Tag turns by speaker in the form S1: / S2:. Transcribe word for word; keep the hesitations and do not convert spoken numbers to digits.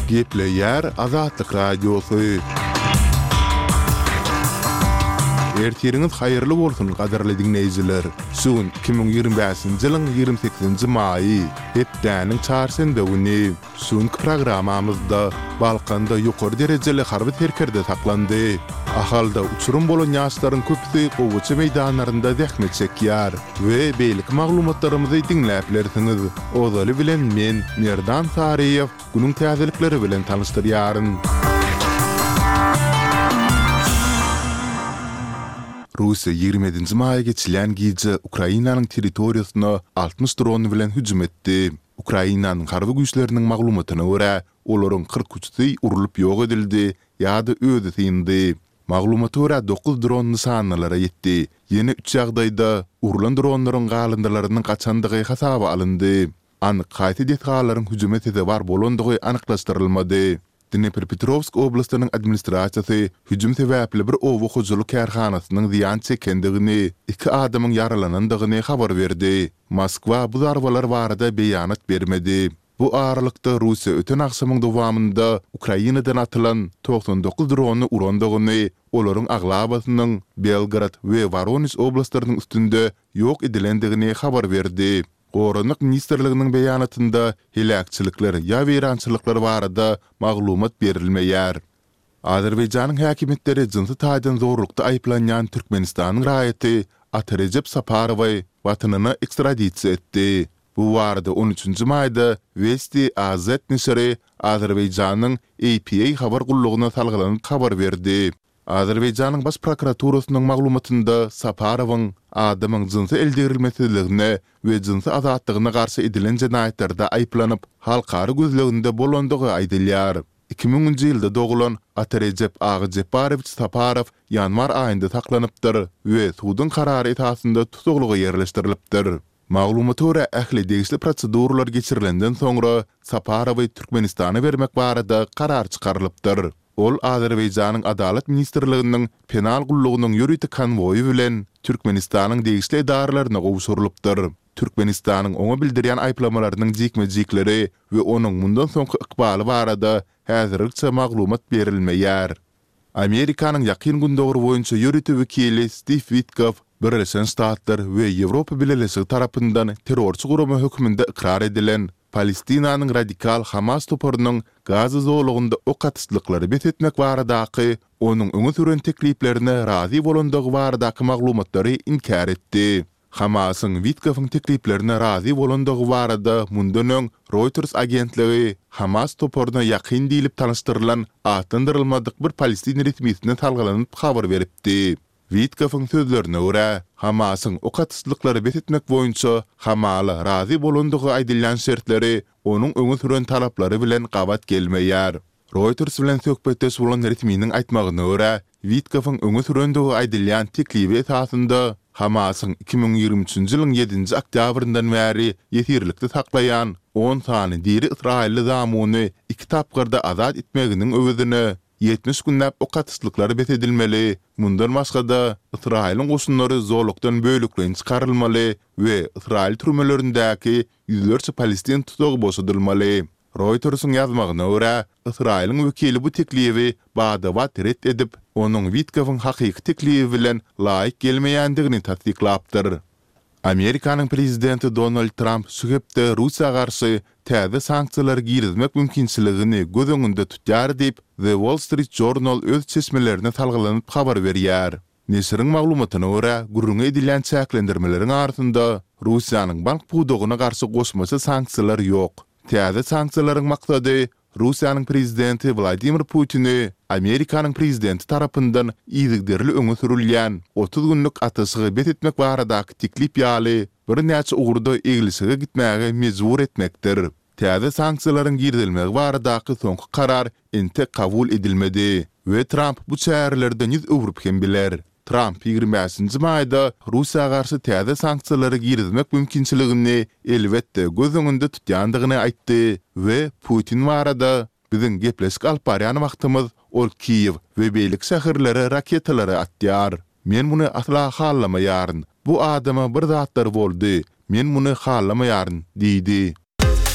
S1: Gepleyer Azatlyk Radiosu. Ertiriniz hayırlı bolsun gadarly dinleýijiler. Şuň iki bin ýygrimi beşinji ýylyň ýygrimi sekizinji maýy hepdäniň çarşamba güni şuň programamyzda Balkanda ýokary derejeli harby terkerde saklandy. Ahalda uçurum bolan ýaşlaryň köpüsi gowuçy meýdanlarynda zähmet çekýär we beýlik maglumatlarymyzy dinläp bilersiňiz. Ozaly bilen men Merdan Sariýew günüň täzelikleri bilen tanışdyrýaryn. Russiya ýigrimedinji maýa geçilen gije Ukrainanyň territoriýasyna altmış dron bilen hüjüm etdi. Ukrainanyň harby güýçleriniň maglumatyna görä, olaryň kırk üçi urulyp ýok edildi ýa-da özi tindi. Maglumata görä dokuz dron nysanalara ýetdi. Ýene üç ýagdaýda urulan dronlaryň galyndylarynyň gaçandygy hasaba alyndy. Anyk gaýty detgallaryň hüjüm etdi bar bolandygy anyklaşdyrylmady. Dnepropetrovsk oblastynyň administrasiýasy hüjüm sebäpli bir owu hujuluk kärhanasynyň ziýan çekendigini, iki adamyň yaralanandygyny habar berdi. Moskwa bu zarbalar barada beýanat bermedi. Bu aralykda Russiya öten akşamyň dowamında Ukrainadan atylan doksan dokuz drony urandygyny, olaryň aglabasynyň Belgrad we Voronezh oblaslarynyň üstünde ýok edilendigini habar berdi. Goranyk ministerliginiň beýanatynda helakçylyklar ýa weýrançylyklar barada maglumat berilmeýär. Azerbaýjanyň häkimetleri jynsy taýdan zorlukda aýplanýan Türkmenistanyň raýaty Ata Recep Saparowy watanyna ekstradisiýa etdi. Bu barada on üçünji maýda Vesti A Z nişri Azerbaýjanyň A P A habar gullugyna salgylanyp habar berdi. Azerbaýjanyň baş prokuraturasynyň maglumatynda Saparowyň adamyň jynsy eldirilmesiligine we jynsy azatlygyna garşy edilen jenaýetlerde aýplanyp halkary gözleginde bolandygy aýdylýar. iki miňinji ýylda dogulan Ata Recep Agjeparowicz Saparov ýanwar aýynda saklanypdyr we suwdyň karary esasynda tutuklugy ýerleşdirilipdir. Maglumata görä ähli degişli proseduralar geçirilenden soňra Saparowy Türkmenistana bermek barada karar çykarylypdyr. Ol Azerbaýjanyň Adalet Ministrliginiň penal gullugynyň ýürüti konvoyu bilen Türkmenistanyň degişli edaralaryna gowşurylypdyr. Türkmenistanyň oňa bildirýän aýplamalarynyň jekmejikleri we onuň mundan soňky ykbaly barada häzirçe maglumat berilmeýär. Amerikanyň ýakyn gündogry boýunça ýürüti wekili Steve Witkoff Birleşen Ştatlar we Ýewropa Birleşigi tarapyndan terrorçy gurama hökmünde ikrar edilen Palestinanyň radikal Hamas toporunyň Gaza zowlugynda ok atyslyklary betetmek baradaky onuň öňe süren tekliplerine razy bolandygy baradaky maglumatlary inkar etdi. Hamasyň Witkoffyň tekliplerine razy bolandygy barada mundan öň Reuters agentligi Hamas toporuna ýakyn diýilip tanışdyrylan atandyrylmadyk bir Palestin resmiýetine talgylanyp habar beripdi. Witkoffyň sözlerine görä, Hamasyň ok atyslyklary betetmek boýunça hamaly razy bolandygy aýdylýan şertleri onuň öňe süren talaplary bilen gabat gelmeýär. Reuters bilen söhbetdeş bolan resmiýetiň aýtmagyna görä, Witkoffyň öňe sürendigi aýdylýan teklibi esasynda Hamasyň iki bin ýygrimi üçünji ýylyň ýedinji oktýabryndan bäri ýetirlikde saklaýan on sany diri Israilli zamuny iki tapgyrda azat etmeginiň öwedini yetmiş günläp ok atyslyklary betedilmeli. Mundan başgada Israilin goşunlary zorlukdan bölüklen çykarylmaly we Israil türmelerindäki ýüzlerçe Palestin tutugy boşadylmaly. Reuters'ın ýazmagyna görä, Israilin wekili bu teklibi bada-bat ret edip, onuň Witkoffyň hakyky teklibi bilen laýyk gelmeýändigini tasdiklapdyr. Amerikanyň prezidenti Donald Trump sühepde Russiýa garşy täze sanksiýalar girizmek mümkinçiligini göz öňünde tutýar diýip The Wall Street Journal öz çeşmelerini talgylanyp habar berýär. Nesiriň maglumatyna görä, gurrun edilen çäklendirmeleriň artynda Russiýanyň bank pudugyna garşy goşmasy sanksiýalar ýok. Täze sanksiýalaryň maksady Russiýanyň prezidenti Vladimir Putin'i Amerikanyň prezidenti tarapyndan ýygdyrly öňe sürilýän otuz günlük atysy betetmek baradaky teklip ýaly bir näçe ugurda eglisige gitmäge mejbur etmekdir. Täze sanksiýalaryň girilmegi baradaky soňky karar ente kabul edilmedi we Trump bu çärelerden ýüz öwrüp hem biler. Trump ýygrimi beşinji maýda Russiýa garşy täze sanksiýalary girizmek mümkinçiligini elbetde göz öňünde tutýandygyny aýtdy we Putin barada biziň gepleşik alyp barýan wagtymyz ol Kiýew we beýlik şäherlere raketalary atýar. Men muny asla hallamaýaryn. Bu adama bir zatlar boldy. Men muny hallamaýaryn diýdi.